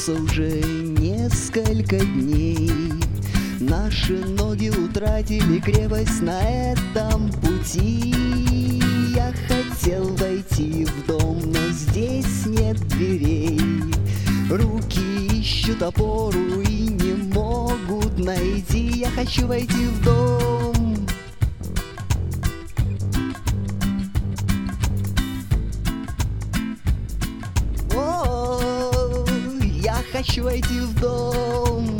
тянутся уже несколько дней. Наши ноги утратили крепость на этом пути. Я хотел войти в дом, но здесь нет дверей. Руки ищут опору и не могут найти. Я хочу войти в дом. О, я хочу войти в дом.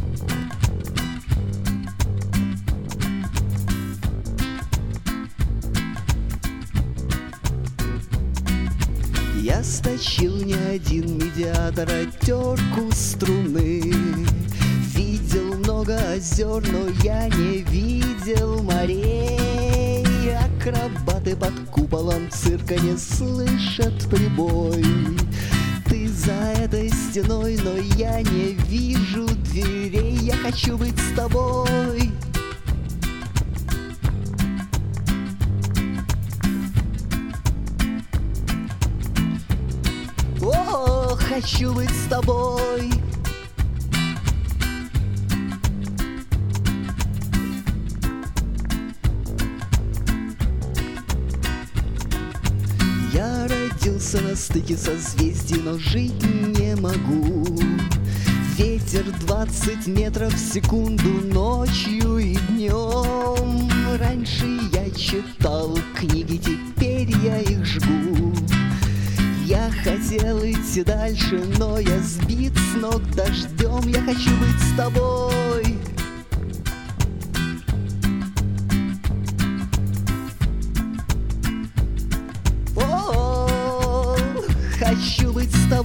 Я стащил не один медиатор, а терку струны. Видел много озер, но я не видел морей. Акробаты под куполом цирка не слышат прибой. Ты за этой стеной, но я не вижу дверей. Я хочу быть с тобой. О, хочу быть с тобой. Я родился на стыке созвездий, но жить не могу. Ветер 20 метров в секунду ночью и днем. Раньше я читал книги, теперь я их жгу. Я хотел идти дальше, но я сбит с ног дождем. Я хочу быть с тобой. О, хочу быть с тобой.